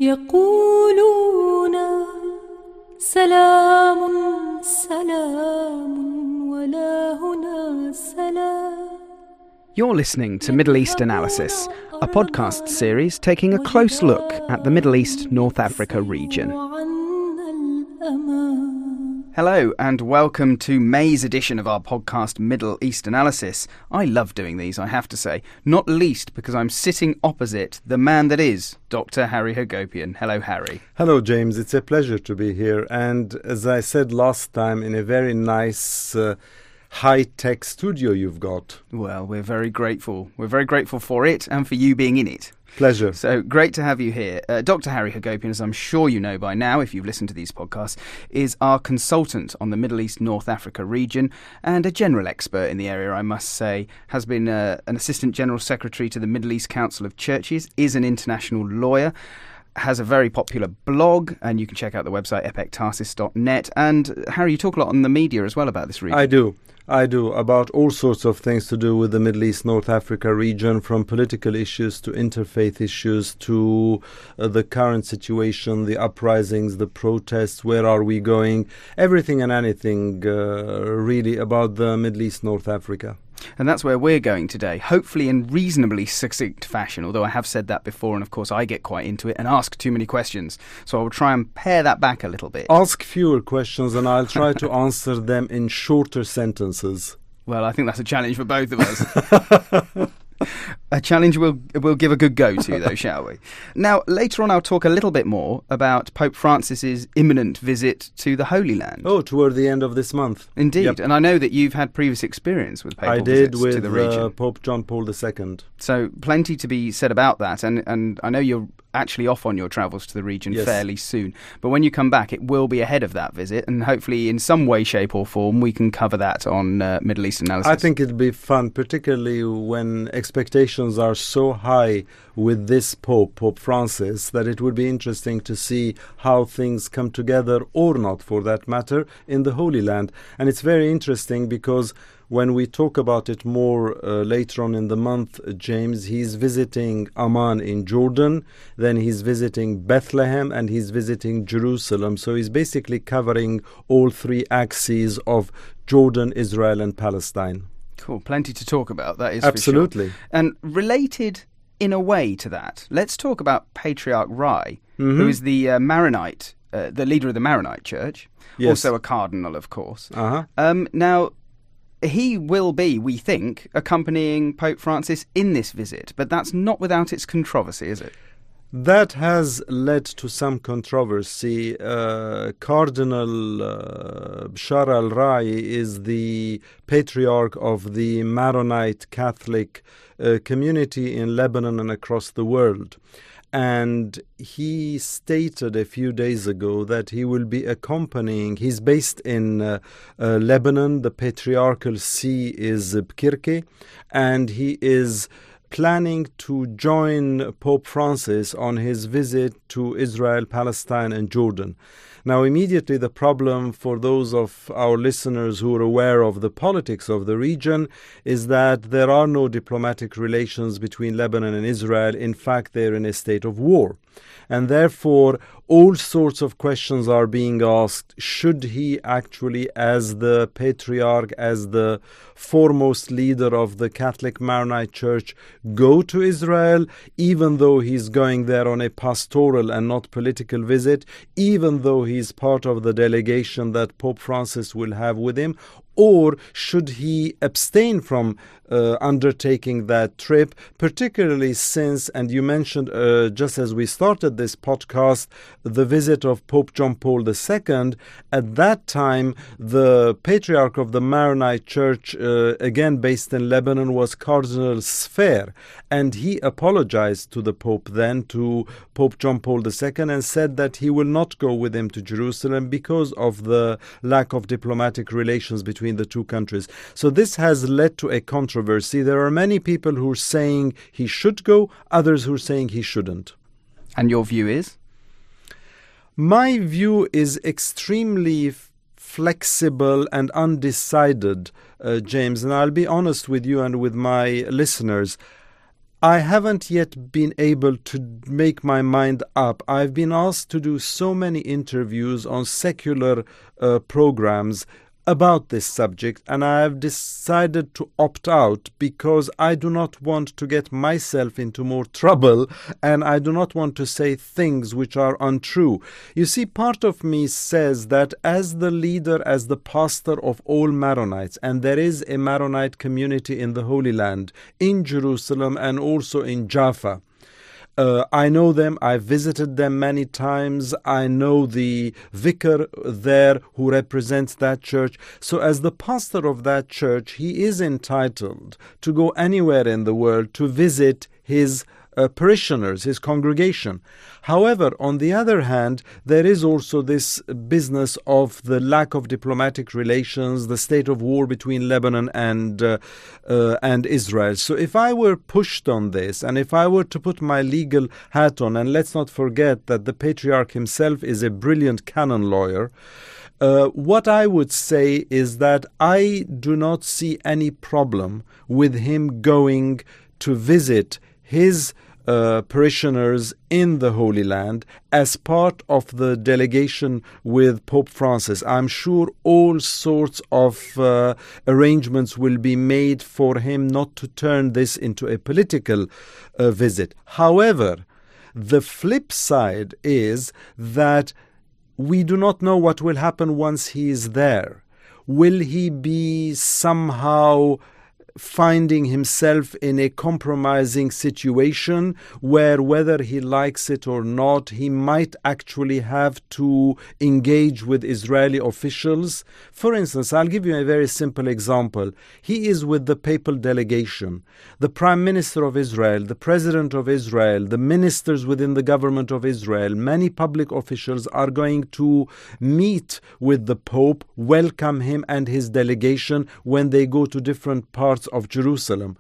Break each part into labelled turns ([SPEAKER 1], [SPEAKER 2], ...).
[SPEAKER 1] يقولون سلام سلام ولا هنا سلام.
[SPEAKER 2] You're listening to Middle East Analysis, a podcast series taking a close look at the Middle East North Africa region. Hello and welcome to May's edition of our podcast Middle East Analysis. I love doing these, I have to say, not least because I'm sitting opposite the man that is Dr. Harry Hagopian. Hello, Harry.
[SPEAKER 3] Hello, James. It's a pleasure to be here. And as I said last time, in a very nice high-tech studio you've got.
[SPEAKER 2] Well, we're very grateful. We're very grateful for it and for you being in it.
[SPEAKER 3] Pleasure.
[SPEAKER 2] So great to have you here. Dr. Harry Hagopian, as I'm sure you know by now if you've listened to these podcasts, is our consultant on the Middle East North Africa region and a general expert in the area, I must say. Has been an Assistant General Secretary to the Middle East Council of Churches, is an international lawyer, has a very popular blog, and you can check out the website epectarsis.net. And Harry, you talk a lot on the media as well about this region.
[SPEAKER 3] I do, about all sorts of things to do with the Middle East North Africa region, from political issues to interfaith issues to the current situation, the uprisings, the protests, where are we going, everything and anything really about the Middle East North Africa.
[SPEAKER 2] And that's where we're going today, hopefully in reasonably succinct fashion, although I have said that before, and of course I get quite into it and ask too many questions. So I will try and pare that back a little bit.
[SPEAKER 3] Ask fewer questions and I'll try to answer them in shorter sentences.
[SPEAKER 2] Well, I think that's a challenge for both of us. A challenge we'll give a good go to, though, shall we? Now, later on, I'll talk a little bit more about Pope Francis's imminent visit to the Holy Land.
[SPEAKER 3] Oh, toward the end of this month.
[SPEAKER 2] Indeed.
[SPEAKER 3] Yep.
[SPEAKER 2] And I know that you've had previous experience with papal visits to the region.
[SPEAKER 3] I did with Pope John Paul II.
[SPEAKER 2] So plenty to be said about that. And I know you're actually off on your travels to the region fairly soon. But when you come back, it will be ahead of that visit. And hopefully, in some way, shape or form, we can cover that on Middle East Analysis.
[SPEAKER 3] I think it'll be fun, particularly when expectations are so high with this Pope Francis, that it would be interesting to see how things come together, or not for that matter, in the Holy Land. And it's very interesting because when we talk about it more later on in the month, James, he's visiting Amman in Jordan, then he's visiting Bethlehem, and he's visiting Jerusalem. So he's basically covering all three axes of Jordan, Israel, and Palestine.
[SPEAKER 2] Cool, plenty to talk about, that is
[SPEAKER 3] absolutely.
[SPEAKER 2] For sure. And related in a way to that, let's talk about Patriarch Rai, who is the Maronite, the leader of the Maronite Church, also a cardinal, of course. Now, he will be, we think, accompanying Pope Francis in this visit, but that's not without its controversy, is it?
[SPEAKER 3] That has led to some controversy. Cardinal Bashar al-Rai is the patriarch of the Maronite Catholic community in Lebanon and across the world. And he stated a few days ago that he will be accompanying, he's based in Lebanon, the patriarchal see is Bkirke, and he is planning to join Pope Francis on his visit to Israel, Palestine, and Jordan. Now, immediately the problem for those of our listeners who are aware of the politics of the region is that there are no diplomatic relations between Lebanon and Israel. In fact, they're in a state of war. And therefore, all sorts of questions are being asked. Should he actually, as the patriarch, as the foremost leader of the Catholic Maronite Church, go to Israel, even though he's going there on a pastoral and not political visit, even though he's part of the delegation that Pope Francis will have with him? Or should he abstain from undertaking that trip, particularly since, and you mentioned just as we started this podcast, the visit of Pope John Paul II. At that time, the patriarch of the Maronite Church, again based in Lebanon, was Cardinal Sfer, and he apologized to the Pope then, to Pope John Paul II, and said that he will not go with him to Jerusalem because of the lack of diplomatic relations between the two countries. So this has led to a controversy. There are many people who are saying he should go, others who are saying he shouldn't.
[SPEAKER 2] And your view is?
[SPEAKER 3] My view is extremely flexible and undecided, James, and I'll be honest with you and with my listeners. I haven't yet been able to make my mind up. I've been asked to do so many interviews on secular programs about this subject, and I have decided to opt out because I do not want to get myself into more trouble, and I do not want to say things which are untrue. You see, part of me says that as the leader, as the pastor of all Maronites, and there is a Maronite community in the Holy Land, in Jerusalem and also in Jaffa. I know them, I've visited them many times, I know the vicar there who represents that church. So as the pastor of that church, he is entitled to go anywhere in the world to visit his parishioners, his congregation. However, on the other hand, there is also this business of the lack of diplomatic relations, the state of war between Lebanon and Israel. So if I were pushed on this, and if I were to put my legal hat on, and let's not forget that the Patriarch himself is a brilliant canon lawyer, what I would say is that I do not see any problem with him going to visit his parishioners in the Holy Land as part of the delegation with Pope Francis. I'm sure all sorts of arrangements will be made for him not to turn this into a political visit. However, the flip side is that we do not know what will happen once he is there. Will he be somehow finding himself in a compromising situation where, whether he likes it or not, he might actually have to engage with Israeli officials? For instance, I'll give you a very simple example. He is with the papal delegation. The Prime Minister of Israel, the President of Israel, the ministers within the government of Israel, many public officials are going to meet with the Pope, welcome him and his delegation when they go to different parts of Jerusalem.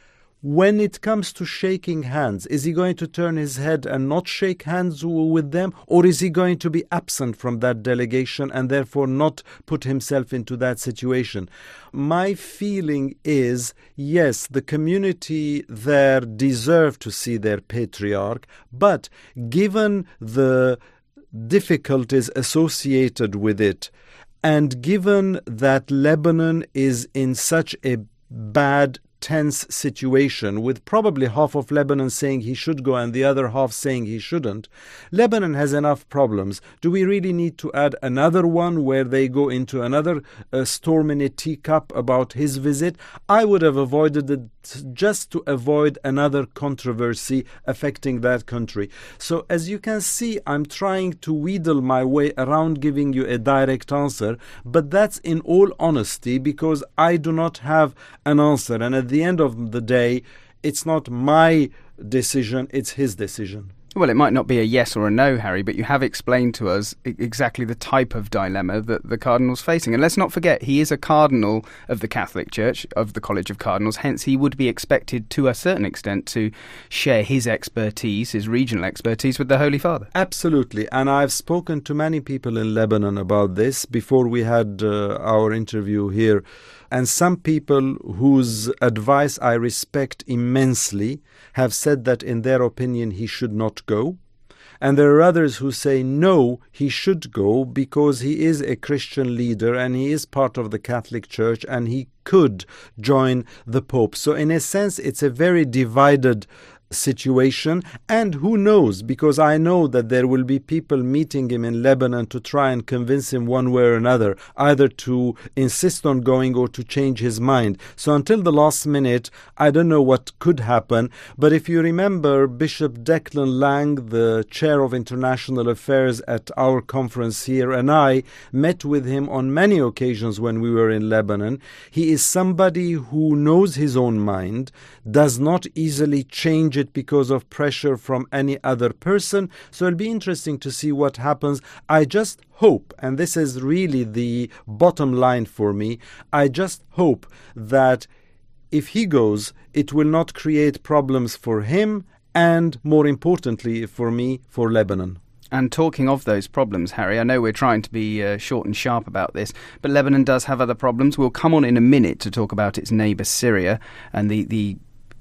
[SPEAKER 3] When it comes to shaking hands, is he going to turn his head and not shake hands with them, or is he going to be absent from that delegation and therefore not put himself into that situation? My feeling is, yes, the community there deserve to see their patriarch, but given the difficulties associated with it, and given that Lebanon is in such a bad, tense situation, with probably half of Lebanon saying he should go and the other half saying he shouldn't, Lebanon has enough problems. Do we really need to add another one where they go into another storm in a teacup about his visit? I would have avoided it just to avoid another controversy affecting that country. So as you can see, I'm trying to wheedle my way around giving you a direct answer, but that's in all honesty because I do not have an answer, and at the end of the day, it's not my decision, it's his decision.
[SPEAKER 2] Well, it might not be a yes or a no, Harry, but you have explained to us exactly the type of dilemma that the Cardinal's facing. And let's not forget, he is a Cardinal of the Catholic Church, of the College of Cardinals, hence he would be expected to a certain extent to share his expertise, his regional expertise, with the Holy Father.
[SPEAKER 3] Absolutely, and I've spoken to many people in Lebanon about this before we had our interview here. And some people whose advice I respect immensely have said that in their opinion he should not go. And there are others who say no, he should go because he is a Christian leader and he is part of the Catholic Church and he could join the Pope. So in a sense, it's a very divided situation, and who knows, because I know that there will be people meeting him in Lebanon to try and convince him one way or another, either to insist on going or to change his mind. So until the last minute, I don't know what could happen. But if you remember, Bishop Declan Lang, the chair of international affairs at our conference here, and I met with him on many occasions when we were in Lebanon. He is somebody who knows his own mind, does not easily change it because of pressure from any other person. So it'll be interesting to see what happens. I just hope, and this is really the bottom line for me, I just hope that if he goes, it will not create problems for him and, more importantly for me, for Lebanon.
[SPEAKER 2] And talking of those problems, Harry, I know we're trying to be short and sharp about this, but Lebanon does have other problems. We'll come on in a minute to talk about its neighbour Syria and the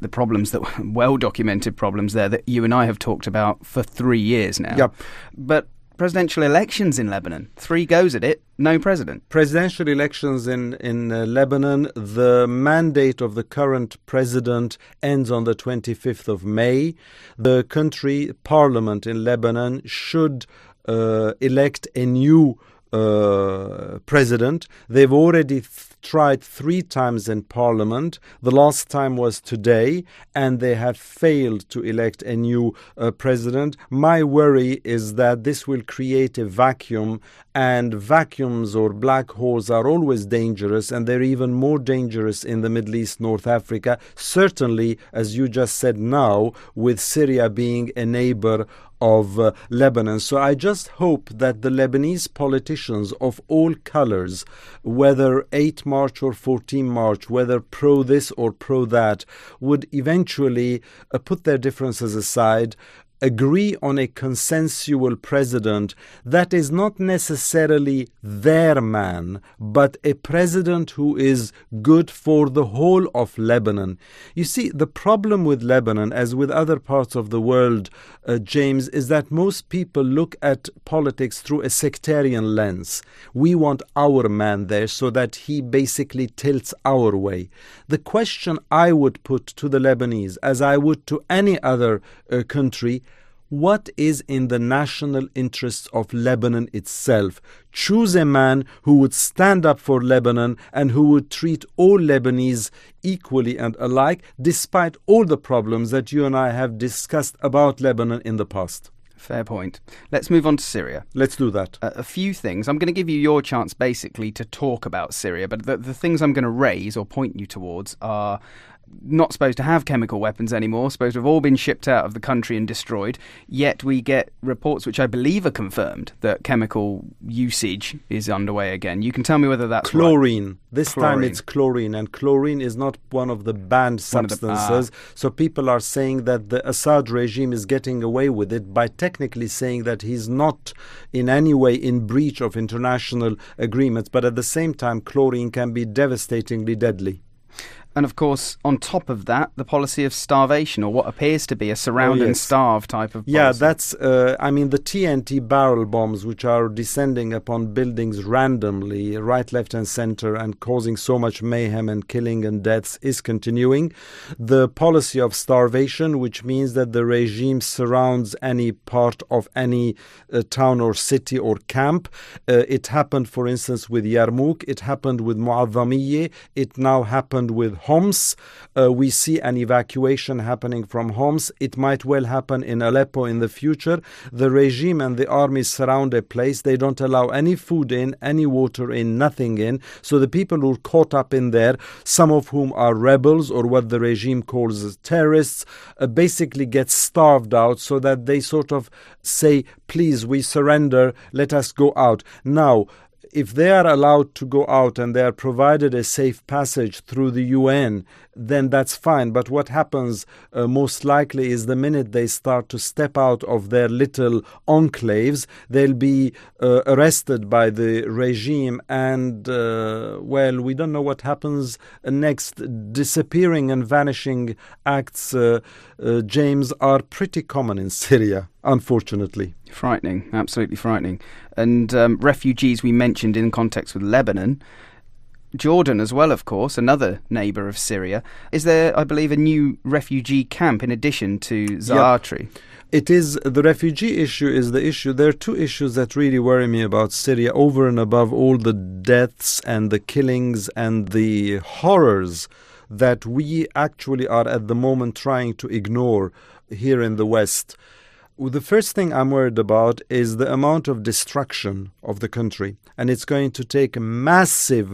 [SPEAKER 2] the problems that were well-documented problems there that you and I have talked about for 3 years now.
[SPEAKER 3] Yep.
[SPEAKER 2] But presidential elections in Lebanon, 3 goes at it, no president.
[SPEAKER 3] Presidential elections in Lebanon, the mandate of the current president ends on the 25th of May. The country parliament in Lebanon should elect a new president. They've already tried 3 times in parliament. The last time was today, and they have failed to elect a new president. My worry is that this will create a vacuum, and vacuums or black holes are always dangerous, and they're even more dangerous in the Middle East, North Africa. Certainly, as you just said now, with Syria being a neighbor of Lebanon. So I just hope that the Lebanese politicians of all colors, whether 8 March or 14 March, whether pro this or pro that, would eventually put their differences aside, agree on a consensual president that is not necessarily their man, but a president who is good for the whole of Lebanon. You see, the problem with Lebanon, as with other parts of the world, James, is that most people look at politics through a sectarian lens. We want our man there so that he basically tilts our way. The question I would put to the Lebanese, as I would to any other country, what is in the national interests of Lebanon itself? Choose a man who would stand up for Lebanon and who would treat all Lebanese equally and alike, despite all the problems that you and I have discussed about Lebanon in the past.
[SPEAKER 2] Fair point. Let's move on to Syria.
[SPEAKER 3] Let's do that.
[SPEAKER 2] A few things. I'm going to give you your chance basically to talk about Syria, but the things I'm going to raise or point you towards are not supposed to have chemical weapons anymore, supposed to have all been shipped out of the country and destroyed, yet we get reports which I believe are confirmed that chemical usage is underway again. You can tell me whether that's
[SPEAKER 3] chlorine.
[SPEAKER 2] Right.
[SPEAKER 3] This time it's chlorine, and chlorine is not one of the banned substances. So people are saying that the Assad regime is getting away with it by technically saying that he's not in any way in breach of international agreements, but at the same time chlorine can be devastatingly deadly.
[SPEAKER 2] And of course, on top of that, the policy of starvation, or what appears to be a surround and starve type of policy.
[SPEAKER 3] Yeah, that's, the TNT barrel bombs, which are descending upon buildings randomly, right, left and center, and causing so much mayhem and killing and deaths, is continuing. The policy of starvation, which means that the regime surrounds any part of any town or city or camp. It happened, for instance, with Yarmouk. It happened with Mu'adhamiyeh. It now happened with Homs. We see an evacuation happening from Homs. It might well happen in Aleppo in the future. The regime and the army surround a place. They don't allow any food in, any water in, nothing in. So the people who are caught up in there, some of whom are rebels or what the regime calls terrorists, basically get starved out so that they sort of say, please, we surrender, let us go out. Now, if they are allowed to go out and they are provided a safe passage through the UN, then that's fine. But what happens most likely is the minute they start to step out of their little enclaves, they'll be arrested by the regime and, we don't know what happens next. Disappearing and vanishing acts, James, are pretty common in Syria, unfortunately.
[SPEAKER 2] Frightening, absolutely frightening. And refugees we mentioned in context with Lebanon. Jordan as well, of course, another neighbour of Syria. Is there, I believe, a new refugee camp in addition to Zaatari?
[SPEAKER 3] Yep. It is, the refugee issue is the issue. There are 2 issues that really worry me about Syria, over and above all the deaths and the killings and the horrors that we actually are at the moment trying to ignore here in the West. The first thing I'm worried about is the amount of destruction of the country. And it's going to take massive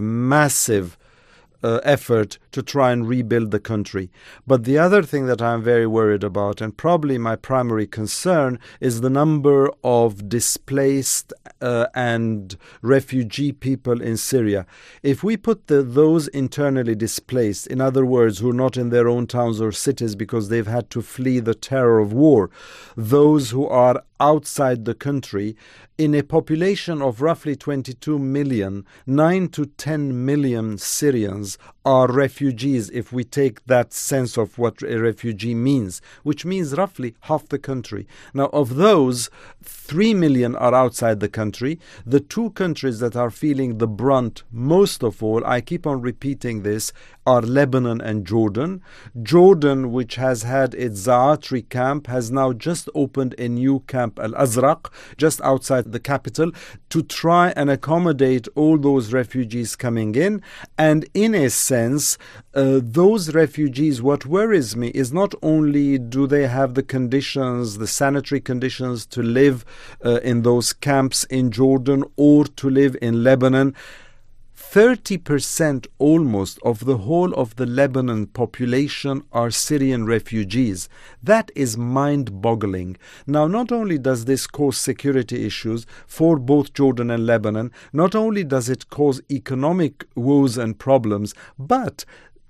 [SPEAKER 3] effort to try and rebuild the country. But the other thing that I'm very worried about, and probably my primary concern, is the number of displaced and refugee people in Syria. If we put those internally displaced, in other words, who are not in their own towns or cities because they've had to flee the terror of war, those who are outside the country, in a population of roughly 22 million, 9 to 10 million Syrians are refugees, if we take that sense of what a refugee means, which means roughly half the country. Now, of those, 3 million are outside the country. The two countries that are feeling the brunt most of all, I keep on repeating this, are Lebanon and Jordan. Jordan, which has had its Zaatri camp, has now just opened a new camp, Al-Azraq, just outside the capital, to try and accommodate all those refugees coming in. And in a sense, those refugees, what worries me is not only do they have the conditions, the sanitary conditions to live in those camps in Jordan or to live in Lebanon. 30% almost of the whole of the Lebanon population are Syrian refugees. That is mind-boggling. Now, not only does this cause security issues for both Jordan and Lebanon, not only does it cause economic woes and problems, but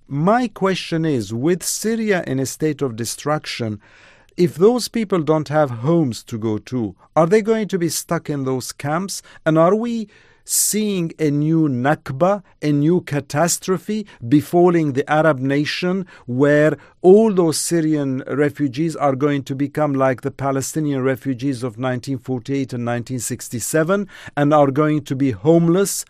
[SPEAKER 3] my question is, with Syria in a state of destruction, if those people don't have homes to go to, are they going to be stuck in those camps? And are we seeing a new Nakba, a new catastrophe befalling the Arab nation, where all those Syrian refugees are going to become like the Palestinian refugees of 1948 and 1967 and are going to be homeless,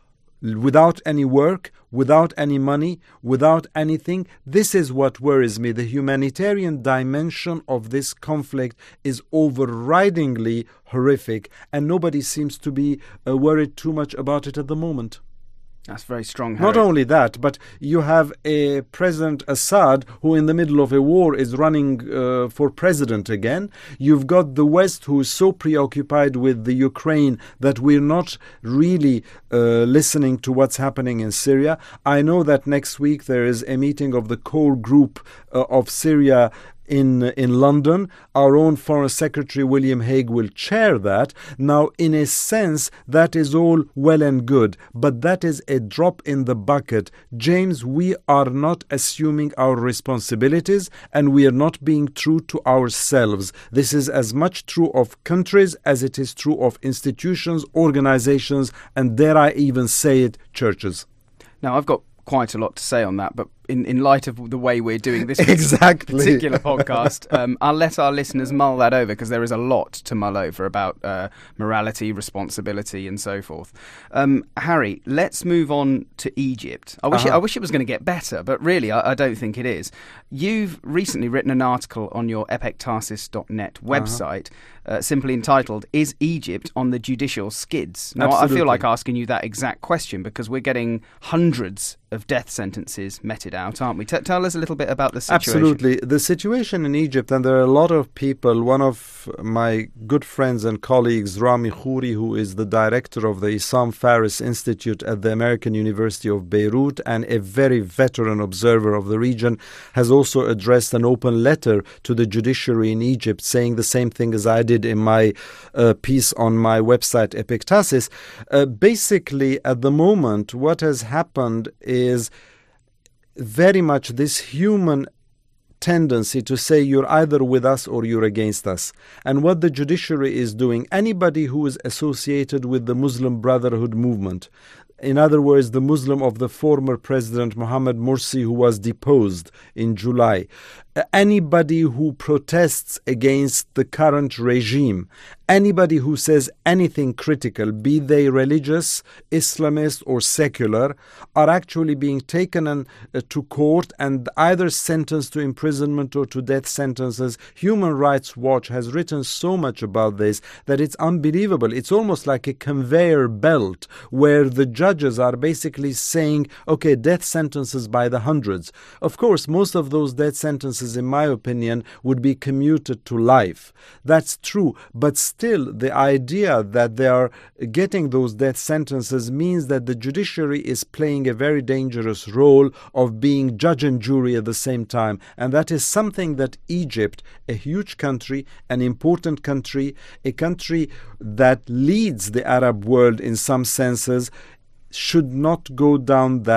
[SPEAKER 3] without any work, without any money, without anything? This is what worries me. The humanitarian dimension of this conflict is overridingly horrific, and nobody seems to be worried too much about it at the moment.
[SPEAKER 2] That's very strong, Harry.
[SPEAKER 3] Not only that, but you have a President Assad who in the middle of a war is running for president again. You've got the West who is so preoccupied with the Ukraine that we're not really listening to what's happening in Syria. I know that next week there is a meeting of the core group of Syria in London. Our own Foreign Secretary William Hague will chair that. Now, in a sense, that is all well and good, but that is a drop in the bucket. James, we are not assuming our responsibilities, and we are not being true to ourselves. This is as much true of countries as it is true of institutions, organizations, and dare I even say it, churches.
[SPEAKER 2] Now, I've got quite a lot to say on that, but in light of the way we're doing this particular podcast, I'll let our listeners mull that over, because there is a lot to mull over about morality, responsibility, and so forth. Harry, let's move on to Egypt. I wish it was going to get better, but really I don't think it is. You've recently written an article on your epektasis.net website, simply entitled, "Is Egypt on the Judicial Skids?" Now,
[SPEAKER 3] Absolutely.
[SPEAKER 2] I feel like asking you that exact question, because we're getting hundreds of death sentences meted out, aren't we? Tell us a little bit about the situation.
[SPEAKER 3] Absolutely. The situation in Egypt, and there are a lot of people, one of my good friends and colleagues, Rami Khouri, who is the director of the Issam Faris Institute at the American University of Beirut and a very veteran observer of the region, has also addressed an open letter to the judiciary in Egypt saying the same thing as I did in my piece on my website, Epektasis. Basically, at the moment, what has happened is very much this human tendency to say you're either with us or you're against us. And what the judiciary is doing, anybody who is associated with the Muslim Brotherhood movement, in other words, the Muslim of the former President Mohammed Morsi, who was deposed in July, anybody who protests against the current regime, anybody who says anything critical, be they religious, Islamist or secular, are actually being taken to court and either sentenced to imprisonment or to death sentences. Human Rights Watch has written so much about this that it's unbelievable. It's almost like a conveyor belt where the judges are basically saying, okay, death sentences by the hundreds. Of course, most of those death sentences, in my opinion, would be commuted to life. That's true, but still the idea that they are getting those death sentences means that the judiciary is playing a very dangerous role of being judge and jury at the same time. And that is something that Egypt, a huge country, an important country, a country that leads the Arab world in some senses, should not go down that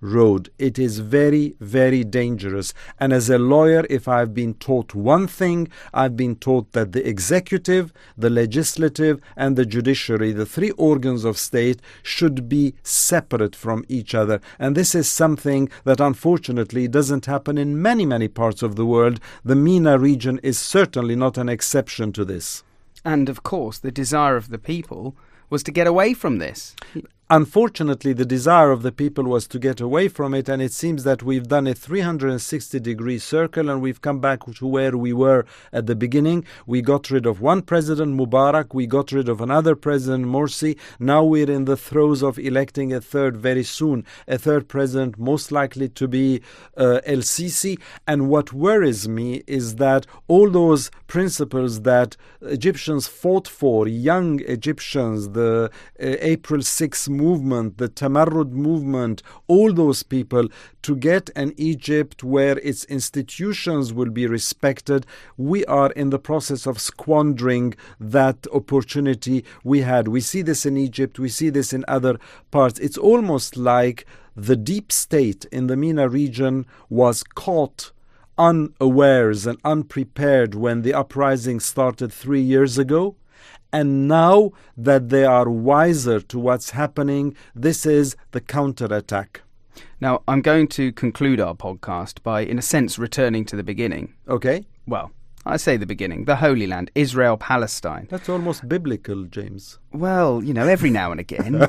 [SPEAKER 3] road. It is very, very dangerous. And as a lawyer, if I've been taught one thing, I've been taught that the executive, the legislative, and the judiciary, the three organs of state, should be separate from each other. And this is something that unfortunately doesn't happen in many, many parts of the world. The MENA region is certainly not an exception to this.
[SPEAKER 2] And of course, the desire of the people was to get away from this.
[SPEAKER 3] Unfortunately, the desire of the people was to get away from it, and it seems that we've done a 360-degree circle and we've come back to where we were at the beginning. We got rid of one president, Mubarak. We got rid of another president, Morsi. Now we're in the throes of electing a third very soon, a third president, most likely to be El-Sisi. And what worries me is that all those principles that Egyptians fought for, young Egyptians, the April 6th movement, the Tamarrud movement, all those people, to get an Egypt where its institutions will be respected, we are in the process of squandering that opportunity we had. We see this in Egypt, we see this in other parts. It's almost like the deep state in the MENA region was caught unawares and unprepared when the uprising started 3 years ago. And now that they are wiser to what's happening, this is the counterattack.
[SPEAKER 2] Now, I'm going to conclude our podcast by, in a sense, returning to the beginning.
[SPEAKER 3] Okay.
[SPEAKER 2] Well, I say the beginning, the Holy Land, Israel, Palestine.
[SPEAKER 3] That's almost biblical, James.
[SPEAKER 2] Well, you know, every now and again.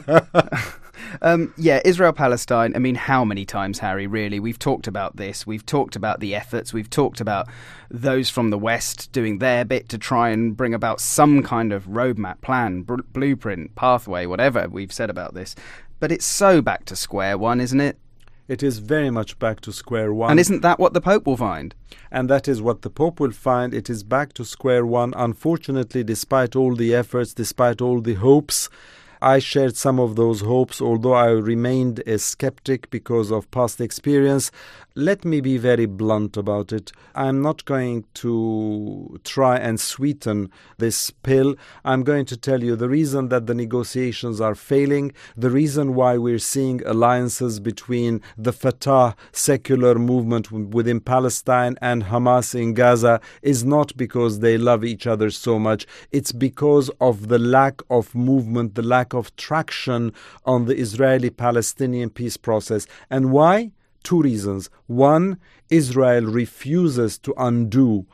[SPEAKER 2] Israel, Palestine. I mean, how many times, Harry, really? We've talked about this. We've talked about the efforts. We've talked about those from the West doing their bit to try and bring about some kind of roadmap, plan, blueprint, pathway, whatever we've said about this. But it's so back to square one, isn't it?
[SPEAKER 3] It is very much back to square one.
[SPEAKER 2] And isn't that what the Pope will find?
[SPEAKER 3] And that is what the Pope will find. It is back to square one. Unfortunately, despite all the efforts, despite all the hopes, I shared some of those hopes, although I remained a skeptic because of past experience. Let me be very blunt about it. I'm not going to try and sweeten this pill. I'm going to tell you the reason that the negotiations are failing, the reason why we're seeing alliances between the Fatah secular movement within Palestine and Hamas in Gaza is not because they love each other so much. It's because of the lack of movement, the lack of traction on the Israeli-Palestinian peace process. And why? Two reasons. One, Israel refuses to undo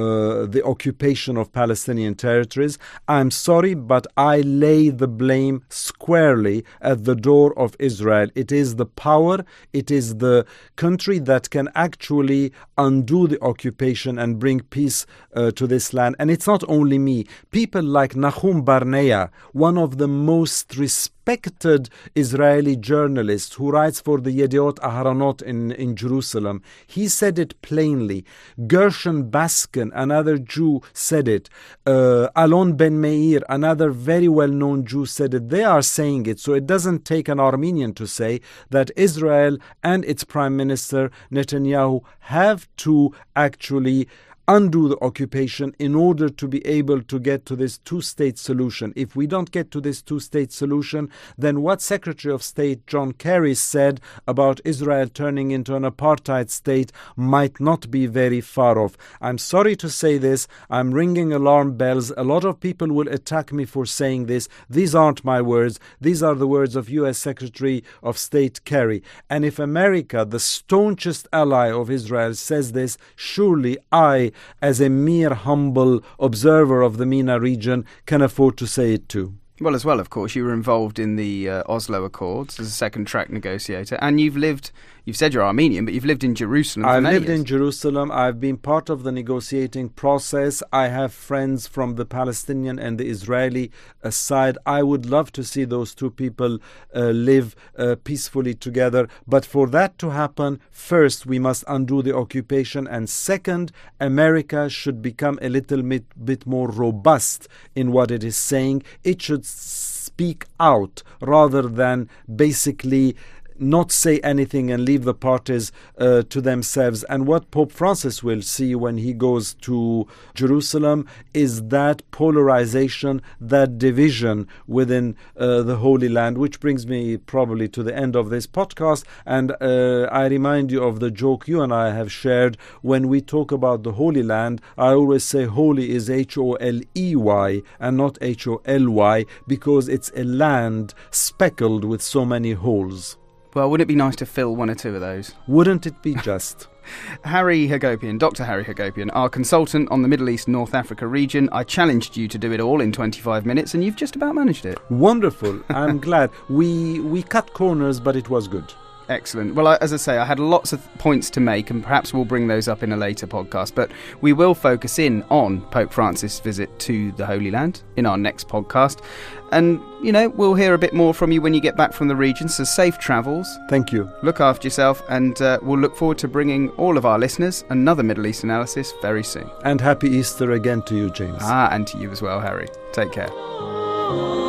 [SPEAKER 3] the occupation of Palestinian territories. I'm sorry, but I lay the blame squarely at the door of Israel. It is the power, it is the country that can actually undo the occupation and bring peace to this land. And it's not only me. People like Nahum Barnea, one of the most respected Israeli journalist who writes for the Yediot Aharonot in Jerusalem, he said it plainly. Gershon Baskin, another Jew, said it. Alon Ben Meir, another very well-known Jew, said it. They are saying it, so it doesn't take an Armenian to say that Israel and its Prime Minister Netanyahu have to actually undo the occupation in order to be able to get to this two-state solution. If we don't get to this two-state solution, then what Secretary of State John Kerry said about Israel turning into an apartheid state might not be very far off. I'm sorry to say this. I'm ringing alarm bells. A lot of people will attack me for saying this. These aren't my words. These are the words of U.S. Secretary of State Kerry. And if America, the staunchest ally of Israel, says this, surely I, as a mere humble observer of the MENA region, can afford to say it too.
[SPEAKER 2] Well, as well, of course, you were involved in the Oslo Accords as a second-track negotiator, and you've said you're Armenian, but you've lived in Jerusalem for many years.
[SPEAKER 3] I've lived in Jerusalem. I've been part of the negotiating process. I have friends from the Palestinian and the Israeli side. I would love to see those two people live peacefully together. But for that to happen, first, we must undo the occupation. And second, America should become a little bit more robust in what it is saying. It should speak out rather than basically not say anything and leave the parties to themselves. And what Pope Francis will see when he goes to Jerusalem is that polarization, that division within the Holy Land, which brings me probably to the end of this podcast. And I remind you of the joke you and I have shared. When we talk about the Holy Land, I always say holy is Holey and not Holy, because it's a land speckled with so many holes.
[SPEAKER 2] Well, wouldn't it be nice to fill one or two of those?
[SPEAKER 3] Wouldn't it be just?
[SPEAKER 2] Harry Hagopian, Dr. Harry Hagopian, our consultant on the Middle East North Africa region. I challenged you to do it all in 25 minutes and you've just about managed it.
[SPEAKER 3] Wonderful. I'm glad. We cut corners, but it was good.
[SPEAKER 2] Excellent. Well, as I say, I had lots of points to make and perhaps we'll bring those up in a later podcast, but we will focus in on Pope Francis' visit to the Holy Land in our next podcast. And, we'll hear a bit more from you when you get back from the region, so safe travels.
[SPEAKER 3] Thank you.
[SPEAKER 2] Look after yourself, and we'll look forward to bringing all of our listeners another Middle East analysis very soon.
[SPEAKER 3] And happy Easter again to you, James.
[SPEAKER 2] And to you as well, Harry. Take care.